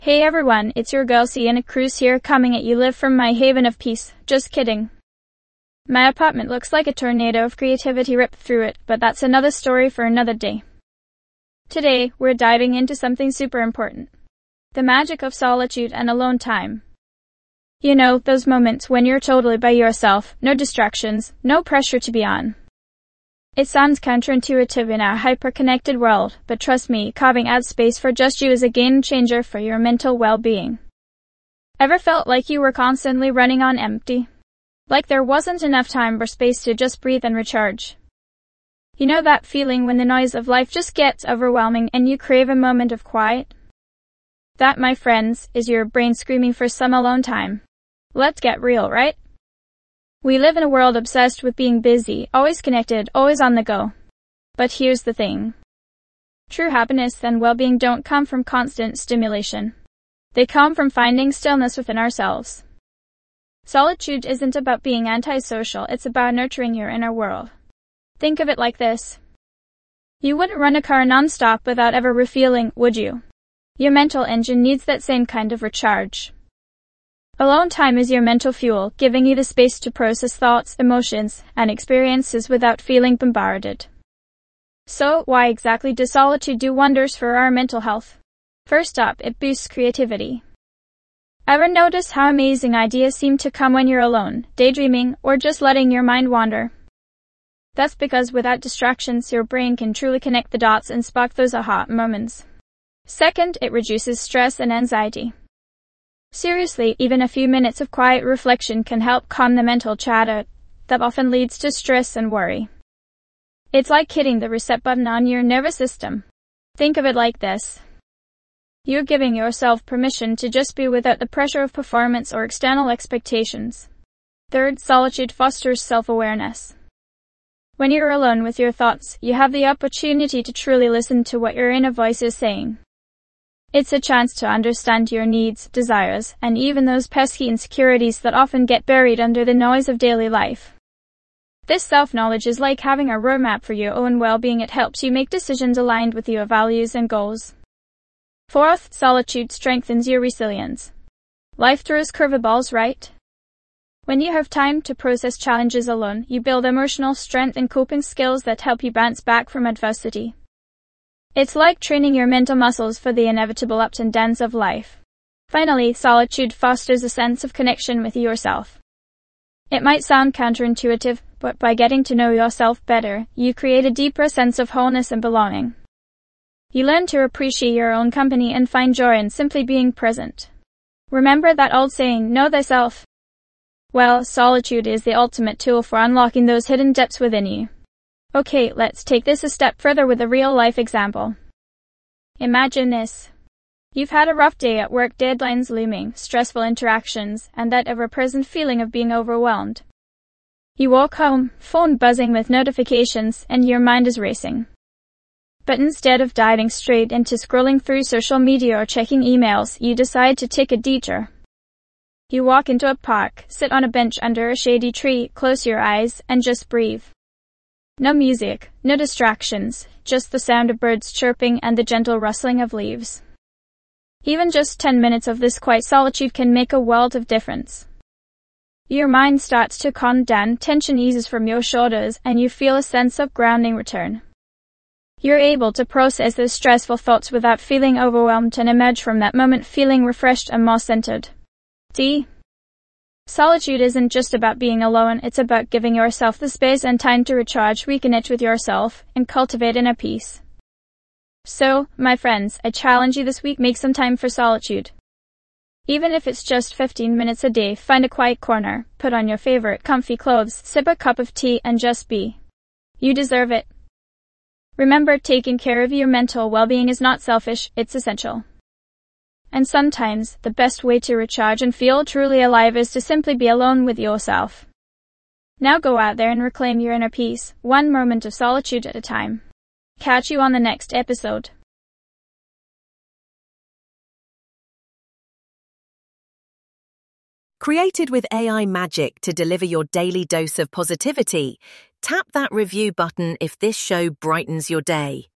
Hey everyone, it's your girl Sienna Cruz here, coming at you live from my haven of peace. Just kidding. My apartment looks like a tornado of creativity ripped through it, but that's another story for another day. Today, we're diving into something super important. The magic of solitude and alone time. You know, those moments when you're totally by yourself, no distractions, no pressure to be on. It sounds counterintuitive in our hyper-connected world, but trust me, carving out space for just you is a game changer for your mental well-being. Ever felt like you were constantly running on empty? Like there wasn't enough time or space to just breathe and recharge? You know that feeling when the noise of life just gets overwhelming and you crave a moment of quiet? That, my friends, is your brain screaming for some alone time. Let's get real, right? We live in a world obsessed with being busy, always connected, always on the go. But here's the thing. True happiness and well-being don't come from constant stimulation. They come from finding stillness within ourselves. Solitude isn't about being antisocial, it's about nurturing your inner world. Think of it like this. You wouldn't run a car non-stop without ever refueling, would you? Your mental engine needs that same kind of recharge. Alone time is your mental fuel, giving you the space to process thoughts, emotions, and experiences without feeling bombarded. So, why exactly does solitude do wonders for our mental health? First up, it boosts creativity. Ever notice how amazing ideas seem to come when you're alone, daydreaming, or just letting your mind wander? That's because without distractions, your brain can truly connect the dots and spark those aha moments. Second, it reduces stress and anxiety. Seriously, even a few minutes of quiet reflection can help calm the mental chatter that often leads to stress and worry. It's like hitting the reset button on your nervous system. Think of it like this. You're giving yourself permission to just be without the pressure of performance or external expectations. Third, solitude fosters self-awareness. When you're alone with your thoughts, you have the opportunity to truly listen to what your inner voice is saying. It's a chance to understand your needs, desires, and even those pesky insecurities that often get buried under the noise of daily life. This self-knowledge is like having a roadmap for your own well-being. It helps you make decisions aligned with your values and goals. Fourth, solitude strengthens your resilience. Life throws curveballs, right? When you have time to process challenges alone, you build emotional strength and coping skills that help you bounce back from adversity. It's like training your mental muscles for the inevitable ups and downs of life. Finally, solitude fosters a sense of connection with yourself. It might sound counterintuitive, but by getting to know yourself better, you create a deeper sense of wholeness and belonging. You learn to appreciate your own company and find joy in simply being present. Remember that old saying, know thyself? Well, solitude is the ultimate tool for unlocking those hidden depths within you. Okay, let's take this a step further with a real-life example. Imagine this. You've had a rough day at work, deadlines looming, stressful interactions, and that ever-present feeling of being overwhelmed. You walk home, phone buzzing with notifications, and your mind is racing. But instead of diving straight into scrolling through social media or checking emails, you decide to take a detour. You walk into a park, sit on a bench under a shady tree, close your eyes, and just breathe. No music, no distractions, just the sound of birds chirping and the gentle rustling of leaves. Even just 10 minutes of this quiet solitude can make a world of difference. Your mind starts to calm down, tension eases from your shoulders, and you feel a sense of grounding return. You're able to process those stressful thoughts without feeling overwhelmed and emerge from that moment feeling refreshed and more centered. Solitude isn't just about being alone, it's about giving yourself the space and time to recharge, reconnect with yourself, and cultivate inner peace. So, my friends, I challenge you this week, make some time for solitude. Even if it's just 15 minutes a day, find a quiet corner, put on your favorite comfy clothes, sip a cup of tea, and just be. You deserve it. Remember, taking care of your mental well-being is not selfish, it's essential. And sometimes, the best way to recharge and feel truly alive is to simply be alone with yourself. Now go out there and reclaim your inner peace, one moment of solitude at a time. Catch you on the next episode. Created with AI magic to deliver your daily dose of positivity, tap that review button if this show brightens your day.